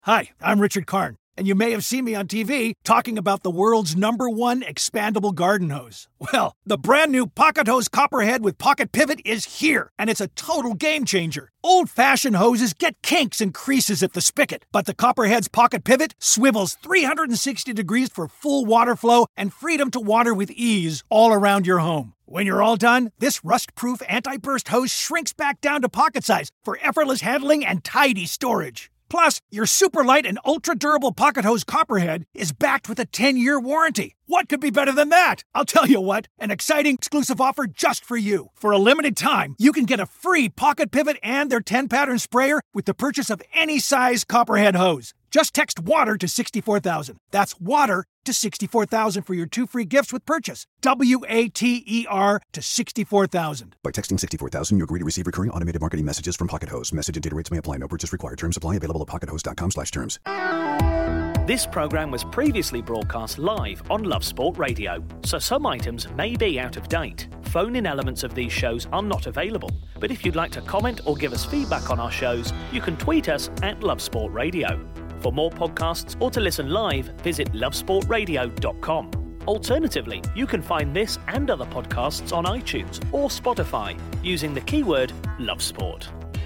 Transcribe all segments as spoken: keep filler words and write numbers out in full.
Hi, I'm Richard Karn, and you may have seen me on T V talking about the world's number one expandable garden hose. Well, the brand new Pocket Hose Copperhead with Pocket Pivot is here, and it's a total game changer. Old-fashioned hoses get kinks and creases at the spigot, but the Copperhead's Pocket Pivot swivels three hundred sixty degrees for full water flow and freedom to water with ease all around your home. When you're all done, this rust-proof anti-burst hose shrinks back down to pocket size for effortless handling and tidy storage. Plus, your super light and ultra-durable Pocket Hose Copperhead is backed with a ten-year warranty. What could be better than that? I'll tell you what, an exciting exclusive offer just for you. For a limited time, you can get a free Pocket Pivot and their ten-pattern sprayer with the purchase of any size Copperhead hose. Just text WATER to sixty-four thousand. That's WATER to sixty-four thousand for your two free gifts with purchase. W A T E R to sixty-four thousand. By texting sixty-four thousand, you agree to receive recurring automated marketing messages from Pocket Hose. Message and data rates may apply. No purchase required. Terms apply. Available at pockethose.com slash terms. This programme was previously broadcast live on Love Sport Radio, so some items may be out of date. Phone-in elements of these shows are not available, but if you'd like to comment or give us feedback on our shows, you can tweet us at Love Sport Radio. For more podcasts or to listen live, visit love sport radio dot com. Alternatively, you can find this and other podcasts on iTunes or Spotify using the keyword LoveSport.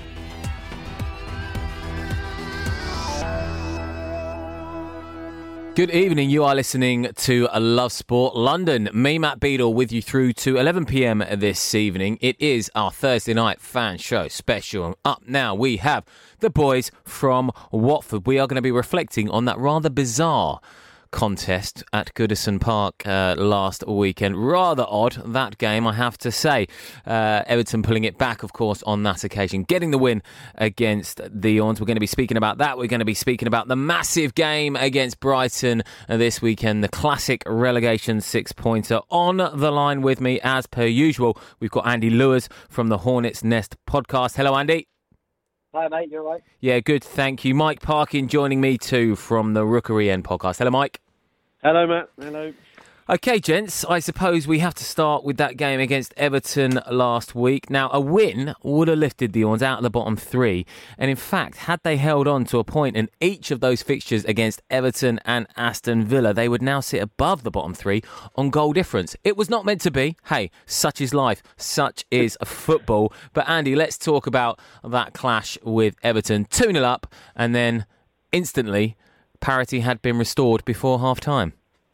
Good evening, you are listening to Love Sport London. Me, Matt Beadle, with you through to eleven p.m. this evening. It is our Thursday night fan show special. Up now, we have the boys from Watford. We are going to be reflecting on that rather bizarre contest at Goodison Park uh, last weekend. Rather odd, that game, I have to say. Uh, Everton pulling it back, of course, on that occasion, getting the win against the Orns. We're going to be speaking about that. We're going to be speaking about the massive game against Brighton this weekend, the classic relegation six-pointer. On the line with me, as per usual, we've got Andy Lewis from the Hornets Nest podcast. Hello, Andy. Hi, mate. You all right? Yeah, good, thank you. Mike Parkin joining me too from the Rookery End podcast. Hello, Mike. Hello, Matt. Hello. OK, gents, I suppose we have to start with that game against Everton last week. Now, a win would have lifted the Orns out of the bottom three. And in fact, had they held on to a point in each of those fixtures against Everton and Aston Villa, they would now sit above the bottom three on goal difference. It was not meant to be. Hey, such is life. Such is football. But Andy, let's talk about that clash with Everton. two nil up, and then instantly parity had been restored before half-time.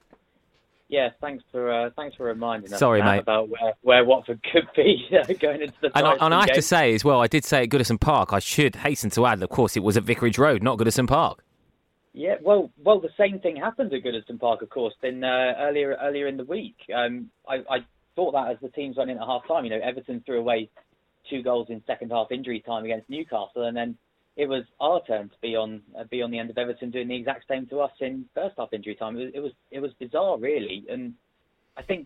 Yeah, thanks for uh, thanks for reminding us Sorry, mate. about where, where Watford could be uh, going into the And, I, and I have game. to say as well, I did say at Goodison Park, I should hasten to add, of course, it was at Vicarage Road, not Goodison Park. Yeah, well, well, the same thing happened at Goodison Park, of course, in, uh, earlier earlier in the week. Um, I, I thought that as the teams went in at half-time, you know, Everton threw away two goals in second-half injury time against Newcastle, and then it was our turn to be on uh, be on the end of Everton doing the exact same to us in first half injury time. It was it was, it was bizarre, really, and I think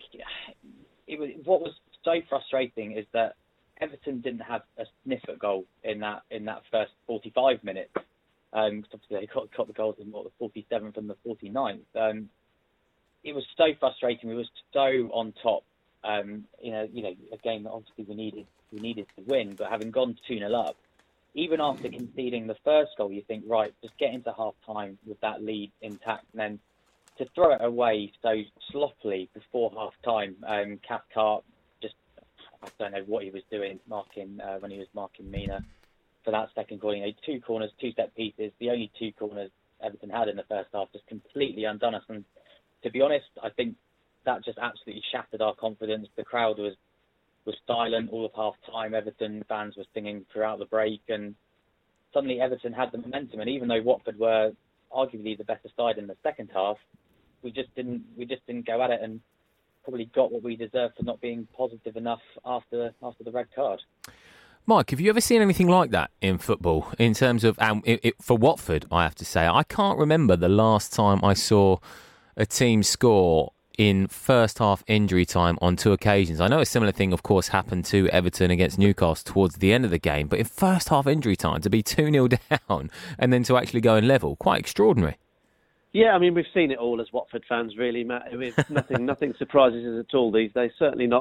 it was, what was so frustrating is that Everton didn't have a sniff at goal in that in that first forty-five minutes. Um, cause obviously they got, got the goals in what the forty-seventh and the forty-ninth. Um, it was so frustrating. We were so on top. Um, you know, you know, a game that obviously we needed we needed to win, but having gone two nil up. Even after conceding the first goal, you think, right, just get into half-time with that lead intact. And then to throw it away so sloppily before half-time, um, Cathcart just, I don't know what he was doing marking uh, when he was marking Mina for that second goal. You know, two corners, two set pieces, the only two corners Everton had in the first half, just completely undone us. And to be honest, I think that just absolutely shattered our confidence. The crowd was was silent all of half-time. Everton fans were singing throughout the break, and suddenly Everton had the momentum. And even though Watford were arguably the better side in the second half, we just didn't we just didn't go at it, and probably got what we deserved for not being positive enough after after the red card. Mike, have you ever seen anything like that in football? In terms of um, it, it, for Watford, I have to say, I can't remember the last time I saw a team score in first half injury time on two occasions. I know a similar thing, of course, happened to Everton against Newcastle towards the end of the game, but in first half injury time, to be two nil down and then to actually go and level, quite extraordinary. Yeah, I mean, we've seen it all as Watford fans, really, Matt. I mean, nothing, nothing surprises us at all these days. Certainly not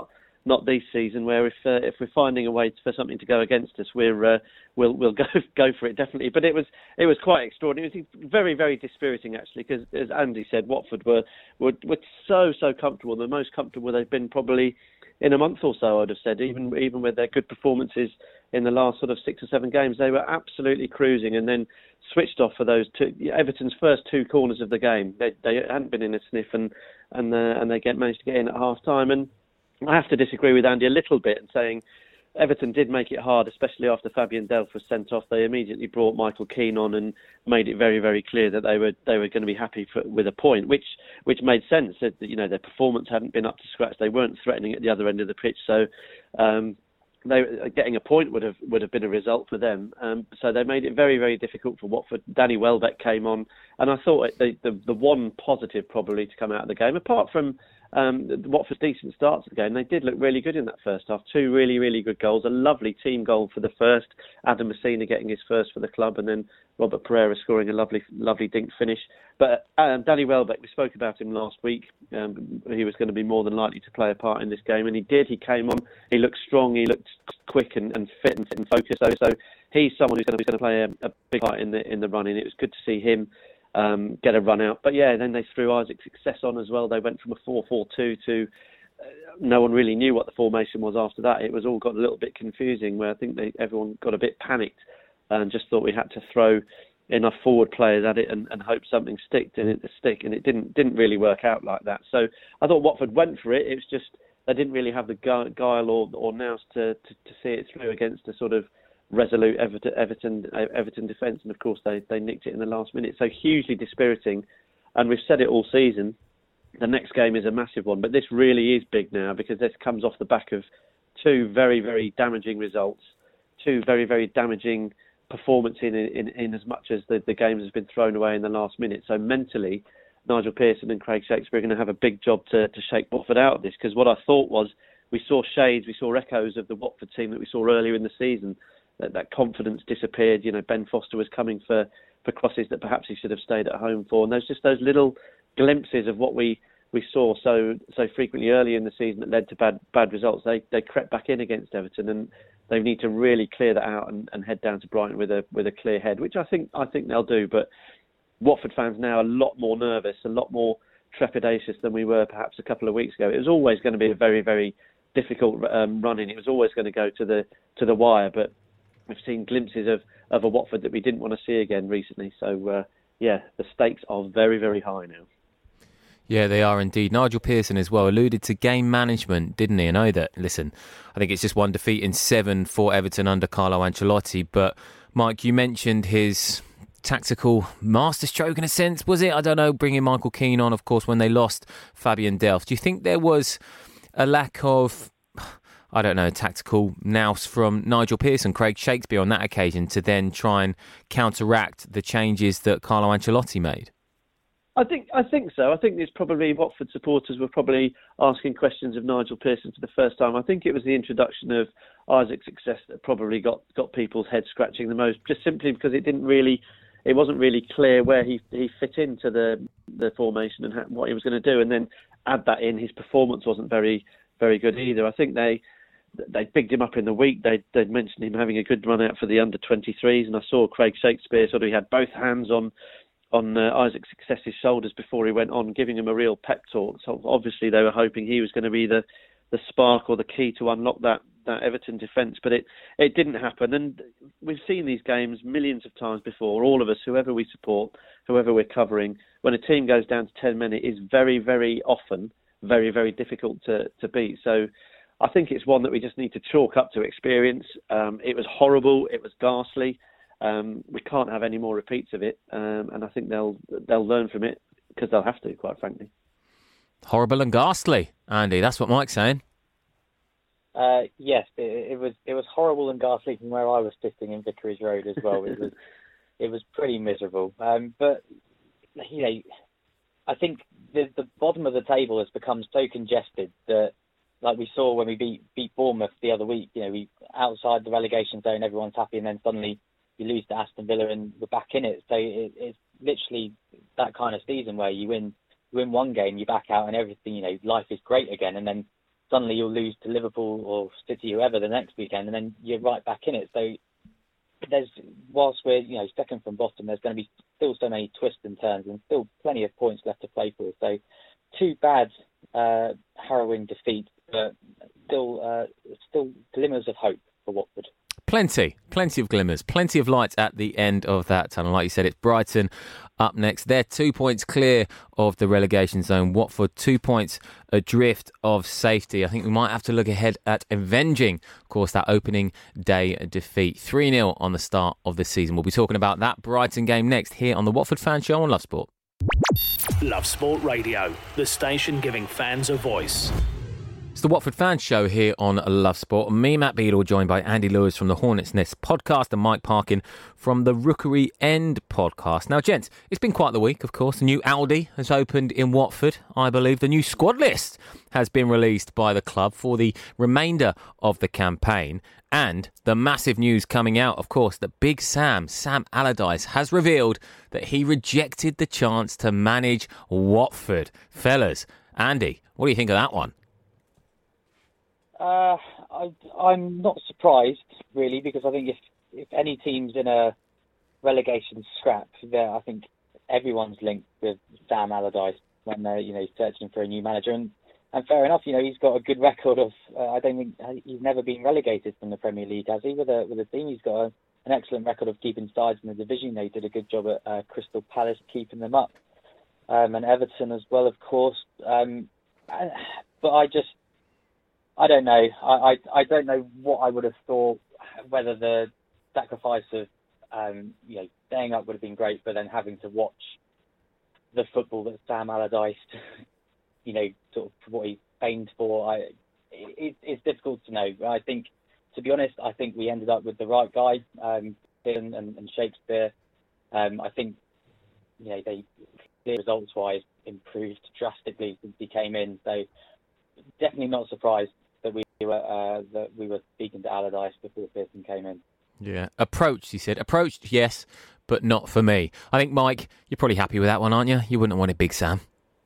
not this season, where if uh, if we're finding a way for something to go against us, we're uh, we'll we'll go go for it definitely. But it was it was quite extraordinary. It was very very dispiriting actually, because as Andy said, Watford were were were so so comfortable, the most comfortable they've been probably in a month or so, I'd have said. Even even with their good performances in the last sort of six or seven games, they were absolutely cruising, and then switched off for those two Everton's first two corners of the game. They they hadn't been in a sniff, and and uh, and they get managed to get in at half time. And I have to disagree with Andy a little bit in saying Everton did make it hard, especially after Fabian Delph was sent off. They immediately brought Michael Keane on and made it very, very clear that they were they were going to be happy for, with a point, which which made sense. That, you know, their performance hadn't been up to scratch. They weren't threatening at the other end of the pitch, so um, they getting a point would have would have been a result for them. Um, so they made it very, very difficult for Watford. Danny Welbeck came on, and I thought the the, the one positive probably to come out of the game, apart from Um, Watford's decent start to the game, they did look really good in that first half. Two really, really good goals. A lovely team goal for the first. Adam Messina getting his first for the club, and then Robert Pereira scoring a lovely, lovely dink finish. But um, Danny Welbeck, we spoke about him last week. Um, he was going to be more than likely to play a part in this game, and he did. He came on. He looked strong. He looked quick and, and fit and fit and focused. So, so he's someone who's going to be going to play a, a big part in the in the running. It was good to see him Um, get a run out. But yeah, then they threw Isaac Success on as well. They went from a four four two to uh, no one really knew what the formation was after that. It was all got a little bit confusing, where I think they, everyone got a bit panicked and just thought we had to throw enough forward players at it and, and hope something sticked and it stick, and it didn't didn't really work out like that. So I thought Watford went for it. It was just they didn't really have the guile or, or nous to, to, to see it through against a sort of resolute Everton Everton, Everton defence, and of course they, they nicked it in the last minute. So hugely dispiriting, and we've said it all season. The next game is a massive one, but this really is big now, because this comes off the back of two very very damaging results, two very very damaging performances in in, in as much as the, the games has been thrown away in the last minute. So mentally, Nigel Pearson and Craig Shakespeare are going to have a big job to, to shake Watford out of this, because what I thought was we saw shades, we saw echoes of the Watford team that we saw earlier in the season. That, that confidence disappeared. You know, Ben Foster was coming for, for crosses that perhaps he should have stayed at home for. And there's just those little glimpses of what we, we saw so so frequently early in the season that led to bad bad results. They they crept back in against Everton, and they need to really clear that out and, and head down to Brighton with a with a clear head, which I think I think they'll do. But Watford fans now are a lot more nervous, a lot more trepidatious than we were perhaps a couple of weeks ago. It was always going to be a very very difficult um, run-in. It was always going to go to the to the wire, but we've seen glimpses of, of a Watford that we didn't want to see again recently. So, uh, yeah, the stakes are very, very high now. Yeah, they are indeed. Nigel Pearson as well alluded to game management, didn't he? I know that, listen, I think it's just one defeat in seven for Everton under Carlo Ancelotti. But, Mike, you mentioned his tactical masterstroke in a sense, was it? I don't know, bringing Michael Keane on, of course, when they lost Fabian Delph. Do you think there was a lack of, I don't know, tactical nous from Nigel Pearson, Craig Shakespeare on that occasion to then try and counteract the changes that Carlo Ancelotti made? I think I think so. I think it's probably Watford supporters were probably asking questions of Nigel Pearson for the first time. I think it was the introduction of Isaac Success that probably got, got people's heads scratching the most, just simply because it didn't really, it wasn't really clear where he he fit into the the formation and how, what he was going to do. And then add that in, his performance wasn't very very good either. I think they. They bigged him up in the week. They they mentioned him having a good run out for the under twenty-threes, and I saw Craig Shakespeare sort of, he had both hands on on uh, Isaac Success's shoulders before he went on, giving him a real pep talk. So obviously they were hoping he was going to be the, the spark or the key to unlock that, that Everton defence, but it, it didn't happen. And we've seen these games millions of times before. All of us, whoever we support, whoever we're covering, when a team goes down to ten men, it is very, very often very, very difficult to, to beat. So I think it's one that we just need to chalk up to experience. Um, it was horrible. It was ghastly. Um, we can't have any more repeats of it, um, and I think they'll they'll learn from it, because they'll have to, quite frankly. Horrible and ghastly, Andy. That's what Mike's saying. Uh, yes, it, it was it was horrible and ghastly from where I was sitting in Vicarage Road as well. It was it was pretty miserable. Um, but you know, I think the the bottom of the table has become so congested that, like we saw when we beat beat Bournemouth the other week, you know, we outside the relegation zone, everyone's happy, and then suddenly you lose to Aston Villa and we're back in it. So it, it's literally that kind of season where you win you win one game, you back out, and everything, you know, life is great again, and then suddenly you'll lose to Liverpool or City, whoever, the next weekend, and then you're right back in it. So there's, whilst we're, you know, second from bottom, there's going to be still so many twists and turns and still plenty of points left to play for. So two bad, uh, harrowing defeats, but still, uh, still glimmers of hope for Watford. Plenty, plenty of glimmers, plenty of light at the end of that tunnel. Like you said, it's Brighton up next. They're two points clear of the relegation zone. Watford, two points adrift of safety. I think we might have to look ahead at avenging, of course, that opening day defeat. three nil on the start of the season. We'll be talking about that Brighton game next here on the Watford Fan Show on Love Sport. Love Sport Radio, the station giving fans a voice. It's the Watford Fan Show here on Love Sport. Me, Matt Beadle, joined by Andy Lewis from the Hornets Nest podcast and Mike Parkin from the Rookery End podcast. Now, gents, it's been quite the week, of course. The new Aldi has opened in Watford, I believe. The new squad list has been released by the club for the remainder of the campaign. And the massive news coming out, of course, that Big Sam, Sam Allardyce, has revealed that he rejected the chance to manage Watford. Fellas, Andy, what do you think of that one? Uh, I, I'm not surprised, really, because I think if, if any team's in a relegation scrap, there, I think everyone's linked with Sam Allardyce when they're, you know, searching for a new manager. And, and fair enough, you know, he's got a good record of. Uh, I don't think he's never been relegated from the Premier League, has he? With a with a team, he's got a, an excellent record of keeping sides in the division. They did a good job at uh, Crystal Palace keeping them up, um, and Everton as well, of course. Um, and, but I just. I don't know. I, I I don't know what I would have thought, whether the sacrifice of um, you know, staying up would have been great, but then having to watch the football that Sam Allardyce, you know, sort of what he famed for. I it, it's difficult to know. I think, to be honest, I think we ended up with the right guy, um, and, and Shakespeare. Um, I think, you know, they results-wise improved drastically since he came in. So definitely not surprised that we were uh, that we were speaking to Allardyce before Pearson came in. Yeah, approached, he said. Approached, yes, but not for me. I think, Mike, you're probably happy with that one, aren't you? You wouldn't have wanted Big Sam.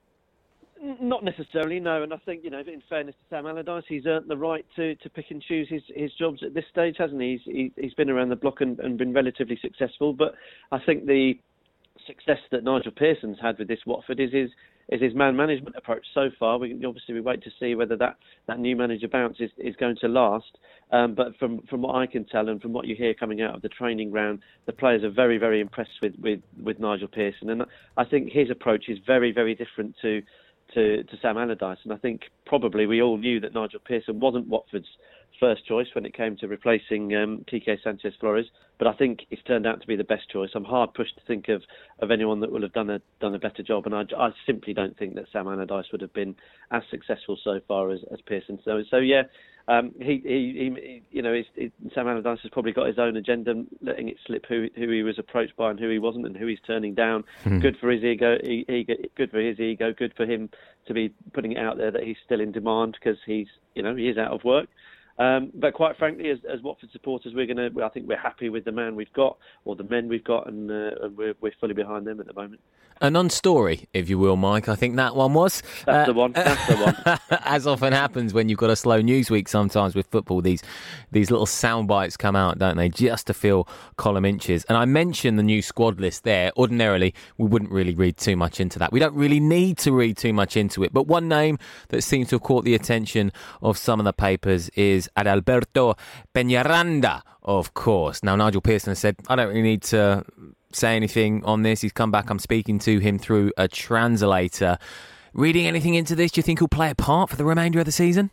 Not necessarily, no. And I think, you know, in fairness to Sam Allardyce, he's earned the right to, to pick and choose his, his jobs at this stage, hasn't he? He's, he, he's been around the block and, and been relatively successful. But I think the success that Nigel Pearson's had with this Watford is his is his man management approach so far. We obviously we wait to see whether that, that new manager bounce is, is going to last. Um, but from, from what I can tell and from what you hear coming out of the training ground, the players are very, very impressed with, with, with Nigel Pearson. And I think his approach is very, very different to, to, to Sam Allardyce. And I think probably we all knew that Nigel Pearson wasn't Watford's first choice when it came to replacing um, Quique Sanchez-Flores, but I think it's turned out to be the best choice. I'm hard pushed to think of, of anyone that would have done a done a better job, and I, I simply don't think that Sam Allardyce would have been as successful so far as, as Pearson. So, so yeah, um, he, he, he, you know, he's, he, Sam Allardyce has probably got his own agenda, letting it slip who who he was approached by and who he wasn't, and who he's turning down. Mm. Good for his ego, ego, good for his ego, good for him to be putting it out there that he's still in demand because he's, you know, he is out of work. Um, but quite frankly, as, as Watford supporters, we're going to. I think we're happy with the man we've got, or the men we've got, and, uh, and we're, we're fully behind them at the moment. A non-story, if you will, Mike. I think that one was. That's uh, the one. That's the one. As often happens when you've got a slow news week sometimes with football, these these little sound bites come out, don't they, just to fill column inches. And I mentioned the new squad list there. Ordinarily, we wouldn't really read too much into that. We don't really need to read too much into it. But one name that seems to have caught the attention of some of the papers is Adalberto Peñaranda, of course. Now, Nigel Pearson has said, I don't really need to say anything on this. He's come back. I'm speaking to him through a translator. Reading anything into this? Do you think he'll play a part for the remainder of the season?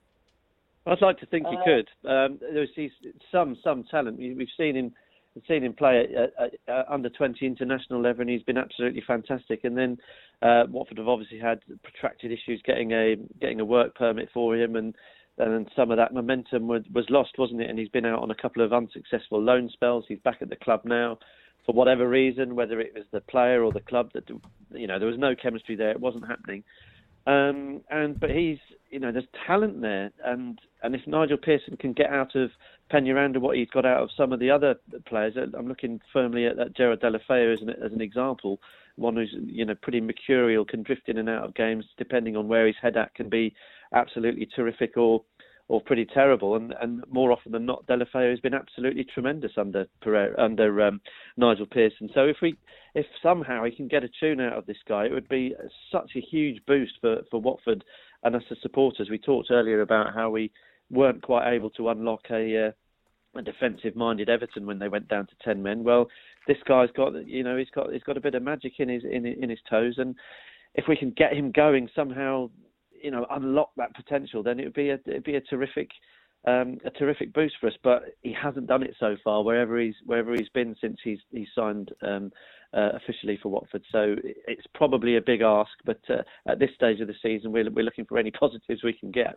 I'd like to think he could. Um, there's some some talent. We've seen him seen him play at, at, at under twenty international level, and he's been absolutely fantastic. And then uh, Watford have obviously had protracted issues getting a getting a work permit for him, and and some of that momentum was, was lost, wasn't it? And he's been out on a couple of unsuccessful loan spells. He's back at the club now. For whatever reason, whether it was the player or the club, that, you know, there was no chemistry there. It wasn't happening. Um, and but he's, you know, there's talent there, and, and if Nigel Pearson can get out of Peñaranda what he's got out of some of the other players, I'm looking firmly at, at Gerard Deulofeu as an, as an example, one who's, you know, pretty mercurial, can drift in and out of games depending on where his head at, can be absolutely terrific or or pretty terrible, and, and more often than not, Deulofeu has been absolutely tremendous under Pereira, under um, Nigel Pearson. So if we, if somehow he can get a tune out of this guy, it would be such a huge boost for, for Watford and us as supporters. We talked earlier about how we weren't quite able to unlock a, uh, a defensive-minded Everton when they went down to ten men. Well, this guy's got, you know, he's got he's got a bit of magic in his in, in his toes, and if we can get him going somehow, you know, unlock that potential, then it would be a it'd be a terrific um, a terrific boost for us. But he hasn't done it so far, wherever he's wherever he's been since he's he's signed um, uh, officially for Watford. So it's probably a big ask, but uh, at this stage of the season, we're we're looking for any positives we can get.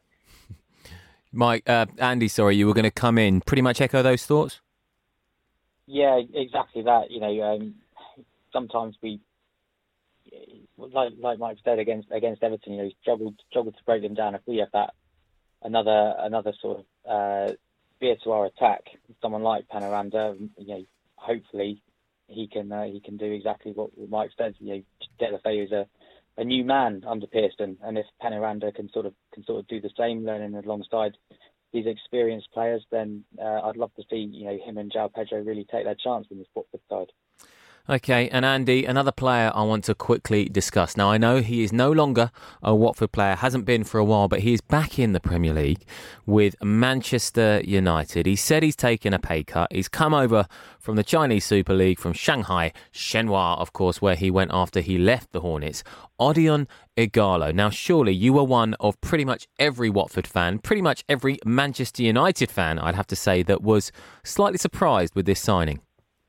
Mike, uh, Andy, sorry, you were going to come in. Pretty much echo those thoughts. Yeah, exactly that. You know, um, sometimes we. Like like Mike said against against Everton, you know, he struggled struggled to break them down. If we have that another another sort of uh, spear to our attack, someone like Peñaranda, you know, hopefully he can uh, he can do exactly what Mike said. You know, Deulofeu is a, a new man under Pearson, and if Peñaranda can sort of can sort of do the same, learning alongside these experienced players, then uh, I'd love to see, you know, him and João Pedro really take their chance in this Watford side. Okay, and Andy, another player I want to quickly discuss. Now, I know he is no longer a Watford player, hasn't been for a while, but he is back in the Premier League with Manchester United. He said he's taken a pay cut. He's come over from the Chinese Super League, from Shanghai Shenhua, of course, where he went after he left the Hornets. Odion Ighalo. Now, surely you were one of pretty much every Watford fan, pretty much every Manchester United fan, I'd have to say, that was slightly surprised with this signing.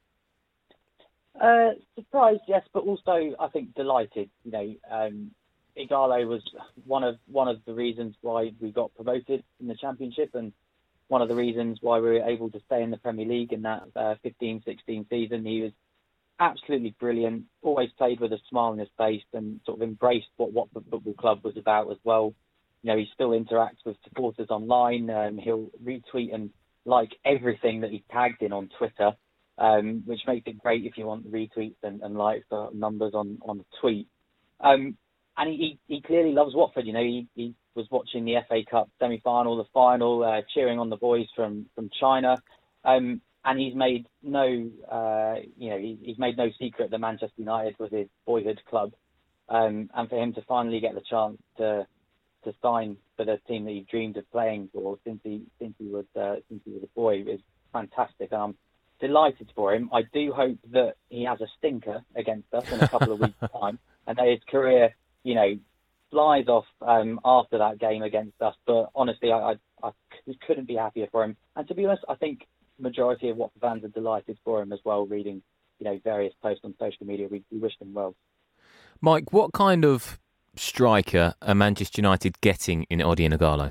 Uh, surprised, yes, but also I think delighted. You know, um, Ighalo was one of one of the reasons why we got promoted in the Championship, and one of the reasons why we were able to stay in the Premier League in that uh, fifteen sixteen season. He was absolutely brilliant. Always played with a smile on his face, and sort of embraced what Watford Football Club was about as well. You know, he still interacts with supporters online. Um, he'll retweet and like everything that he's tagged in on Twitter. Um, which makes it great if you want retweets and, and likes or numbers on, on a tweet. Um, and he, he clearly loves Watford. You know, he, he was watching the F A Cup semi-final, the final, uh, cheering on the boys from, from China. Um, and he's made no, uh, you know, he, he's made no secret that Manchester United was his boyhood club. Um, and for him to finally get the chance to to sign for the team that he dreamed of playing for since he since he was uh, since he was a boy is fantastic. Um, delighted for him. I do hope that he has a stinker against us in a couple of weeks' time, and that his career, you know, flies off um, after that game against us. But honestly, I, I, I couldn't be happier for him. And to be honest, I think the majority of Watford fans are delighted for him as well, reading, you know, various posts on social media. We, we wish him well. Mike, what kind of striker are Manchester United getting in Odion Ighalo?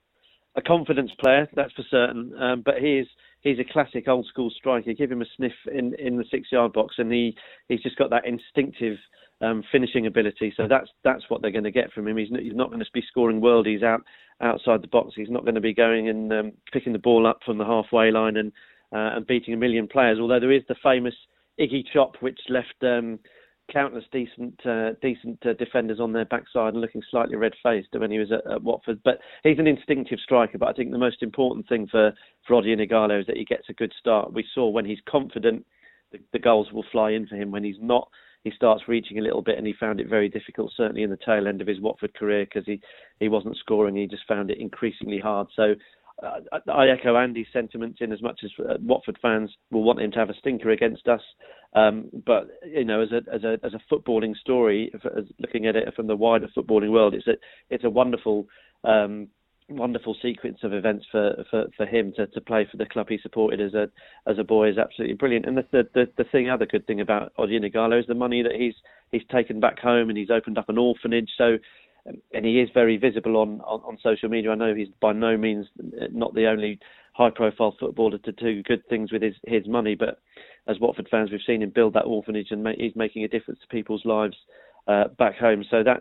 A confidence player, that's for certain. Um, but he is he's a classic old school striker. Give him a sniff in, in the six yard box, and he, he's just got that instinctive um, finishing ability. So that's that's what they're going to get from him. He's, he's not going to be scoring worldies out outside the box. He's not going to be going and um, picking the ball up from the halfway line and uh, and beating a million players. Although there is the famous Iggy chop, which left um, countless decent uh, decent uh, defenders on their backside and looking slightly red-faced when he was at, at Watford. But he's an instinctive striker. But I think the most important thing for, for Odion Ighalo is that he gets a good start. We saw when he's confident, the, the goals will fly in for him. When he's not, he starts reaching a little bit, and he found it very difficult, certainly in the tail end of his Watford career, because he, he wasn't scoring. He just found it increasingly hard. So uh, I echo Andy's sentiments in as much as uh, Watford fans will want him to have a stinker against us. Um, but you know, as a as a as a footballing story, if, as looking at it from the wider footballing world, it's a it's a wonderful um, wonderful sequence of events for, for, for him to, to play for the club he supported as a as a boy is absolutely brilliant. And the the the, the thing, other good thing about Odion Ighalo is the money that he's he's taken back home, and he's opened up an orphanage. So. And he is very visible on, on, on social media. I know he's by no means not the only high-profile footballer to do good things with his, his money, but as Watford fans, we've seen him build that orphanage, and ma- he's making a difference to people's lives uh, back home. So that's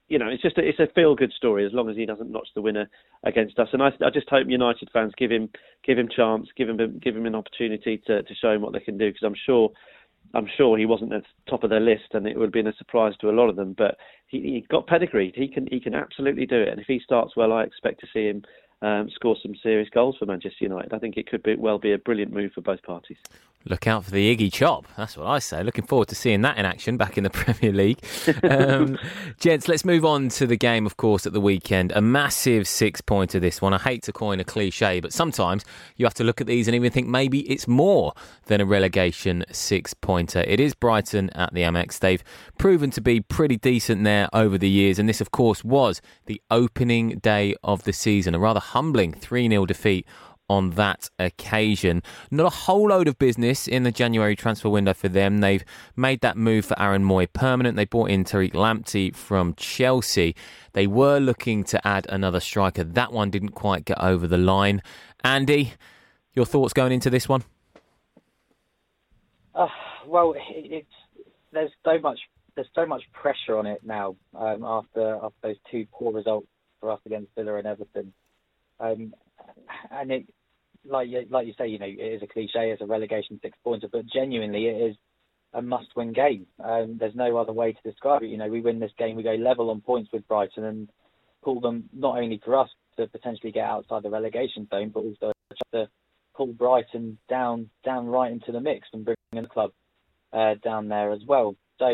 you know, it's just a, it's a feel-good story as long as he doesn't notch the winner against us. And I, I just hope United fans give him give him chance, give him give him an opportunity to, to show him what they can do. Because I'm sure I'm sure he wasn't at the top of their list, and it would have been a surprise to a lot of them. But he, he got pedigree. He can he can absolutely do it. And if he starts well, I expect to see him um, score some serious goals for Manchester United. I think it could be, well be a brilliant move for both parties. Look out for the Iggy Chop. That's what I say. Looking forward to seeing that in action back in the Premier League. Um, gents, let's move on to the game, of course, at the weekend. A massive six-pointer, this one. I hate to coin a cliche, but sometimes you have to look at these and even think maybe it's more than a relegation six-pointer. It is Brighton at the Amex. They've proven to be pretty decent there over the years, and this, of course, was the opening day of the season. A rather humbling three nil defeat on that occasion. Not a whole load of business in the January transfer window for them. They've made that move for Aaron Moy permanent. They brought in Tariq Lamptey from Chelsea. They were looking to add another striker. That one didn't quite get over the line. Andy, your thoughts going into this one? Uh, well, it, it's there's so much there's so much pressure on it now um, after after those two poor results for us against Villa and Everton. Um, and it, like you, like you say, you know, it is a cliche, it's a relegation six-pointer, but genuinely it is a must-win game. Um, there's no other way to describe it. You know, we win this game, we go level on points with Brighton and pull them, not only for us to potentially get outside the relegation zone, but also to pull Brighton down down right into the mix and bring in the club uh, down there as well. So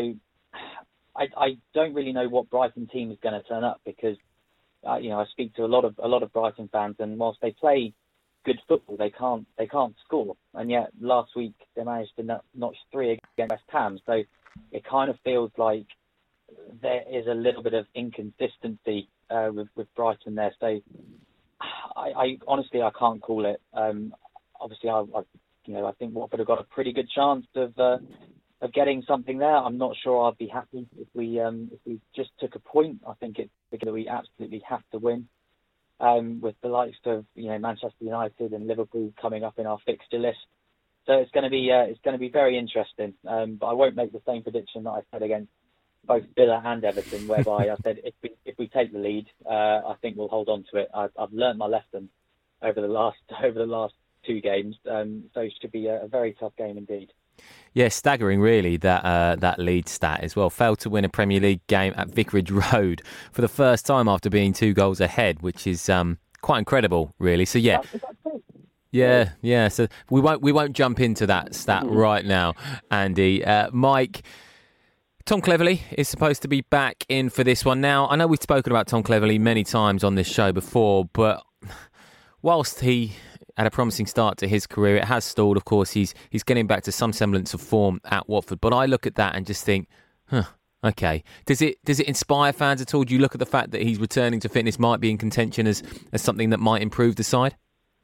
I, I don't really know what Brighton team is going to turn up, because Uh, you know, I speak to a lot of a lot of Brighton fans, and whilst they play good football, they can't they can't score. And yet last week they managed to notch three against West Ham. So it kind of feels like there is a little bit of inconsistency uh, with with Brighton there. So I, I honestly I can't call it. Um, obviously, I, I you know I think Watford have got a pretty good chance of. Uh, of getting something there. I'm not sure I'd be happy if we um, if we just took a point. I think it's because we absolutely have to win. Um, with the likes of you know Manchester United and Liverpool coming up in our fixture list, so it's going to be uh, it's going to be very interesting. Um, but I won't make the same prediction that I said against both Villa and Everton, whereby I said if we if we take the lead, uh, I think we'll hold on to it. I've, I've learned my lesson over the last over the last two games, um, so it should be a, a very tough game indeed. Yeah, staggering really, that uh, that lead stat as well. Failed to win a Premier League game at Vicarage Road for the first time after being two goals ahead, which is um, quite incredible, really. So yeah, yeah, yeah. So we won't we won't jump into that stat right now, Andy. Uh, Mike, Tom Cleverley is supposed to be back in for this one. Now, I know we've spoken about Tom Cleverley many times on this show before, but whilst he had a promising start to his career, it has stalled. Of course, he's he's getting back to some semblance of form at Watford. But I look at that and just think, huh, okay. Does it does it inspire fans at all? Do you look at the fact that he's returning to fitness, might be in contention as, as something that might improve the side?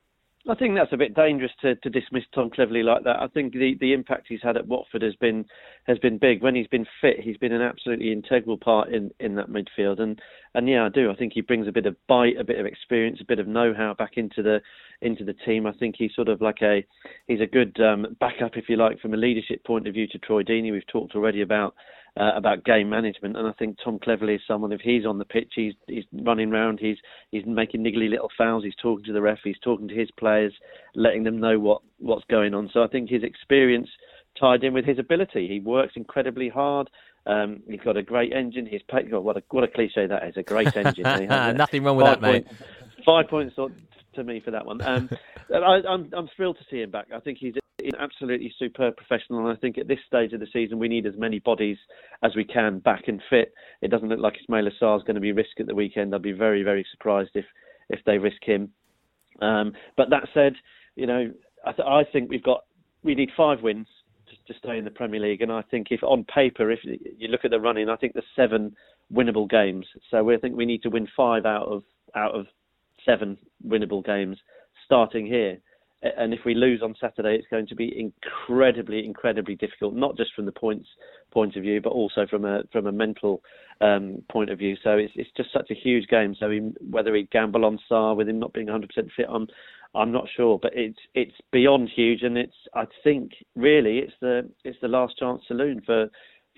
I think that's a bit dangerous to, to dismiss Tom Cleverley like that. I think the, the impact he's had at Watford has been has been big. When he's been fit, he's been an absolutely integral part in, in that midfield. And, and yeah, I do. I think he brings a bit of bite, a bit of experience, a bit of know-how back into the into the team. I think he's sort of like a he's a good um, backup, if you like, from a leadership point of view to Troy Deeney. We've talked already about uh, about game management, and I think Tom Cleverley is someone, if he's on the pitch, he's he's running around, he's he's making niggly little fouls, he's talking to the ref, he's talking to his players, letting them know what, what's going on. So I think his experience tied in with his ability. He works incredibly hard. Um, he's got a great engine. He's paid, God, what a what a cliche that is, a great engine. Nothing wrong with that, point, mate. Five points to me for that one. Um, I, I'm I'm thrilled to see him back. I think he's an absolutely superb professional, and I think at this stage of the season we need as many bodies as we can back and fit. It doesn't look like Ismaila Sarr is going to be risked at the weekend. I'd be very, very surprised if, if they risk him. Um, but that said, you know, I, th- I think we've got we need five wins to, to stay in the Premier League, and I think if on paper, if you look at the running, I think there's seven winnable games. So we I think we need to win five out of out of seven winnable games starting here. And if we lose on Saturday, it's going to be incredibly, incredibly difficult, not just from the points point of view, but also from a from a mental um, point of view. So it's it's just such a huge game. So he, whether he gamble on Sarr with him not being one hundred percent fit, I'm I'm not sure. But it's it's beyond huge, and it's I think really it's the it's the last chance saloon for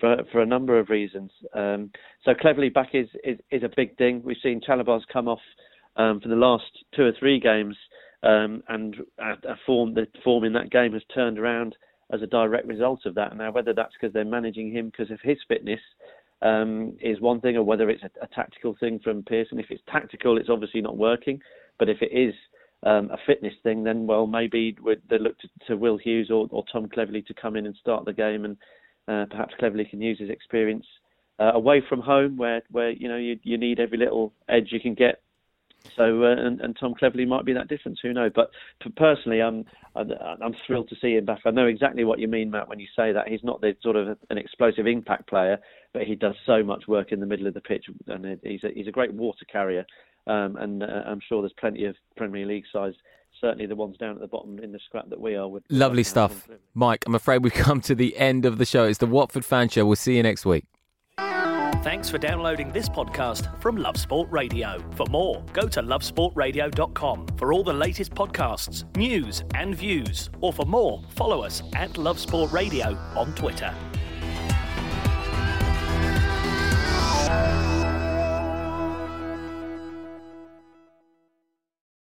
for for a number of reasons. Um, so Cleverley back is, is is a big thing. We've seen Chalobah's come off um, for the last two or three games, um, and a, a form the form in that game has turned around as a direct result of that. Now, whether that's because they're managing him because of his fitness um, is one thing, or whether it's a, a tactical thing from Pearson. If it's tactical, it's obviously not working. But if it is um, a fitness thing, then, well, maybe they look to, to Will Hughes or, or Tom Cleverley to come in and start the game, and uh, perhaps Cleverley can use his experience uh, away from home, where, where you know you, you need every little edge you can get. So uh, and, and Tom Cleverley might be that difference. Who knows? But personally, I'm I'm thrilled to see him back. I know exactly what you mean, Matt, when you say that. He's not the sort of an explosive impact player, but he does so much work in the middle of the pitch, and he's a, he's a great water carrier. Um, and uh, I'm sure there's plenty of Premier League sides, certainly the ones down at the bottom in the scrap that we are. Would Lovely stuff, Mike. I'm afraid we've come to the end of the show. It's the Watford Fan Show. We'll see you next week. Thanks for downloading this podcast from Love Sport Radio. For more, go to love sport radio dot com for all the latest podcasts, news and views. Or for more, follow us at Love Sport Radio on Twitter.